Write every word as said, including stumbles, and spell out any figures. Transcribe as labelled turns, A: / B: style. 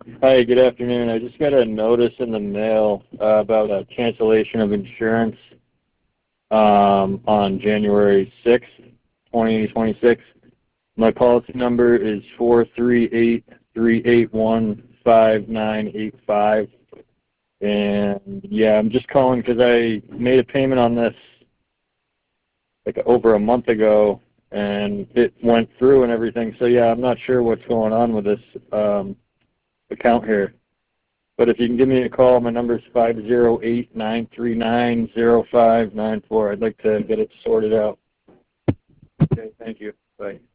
A: Hi, good afternoon. I just got a notice in the mail uh, about a cancellation of insurance um, on January sixth, twenty twenty-six. My policy number is four three eight, three eight one, five nine eight five. And yeah, I'm just calling because I made a payment on this like over a month ago and it went through and everything. So yeah, I'm not sure what's going on with this um, account here. But if you can give me a call, my number is five zero eight, nine three nine, zero five nine four. I'd like to get it sorted out. Okay, thank you. Bye.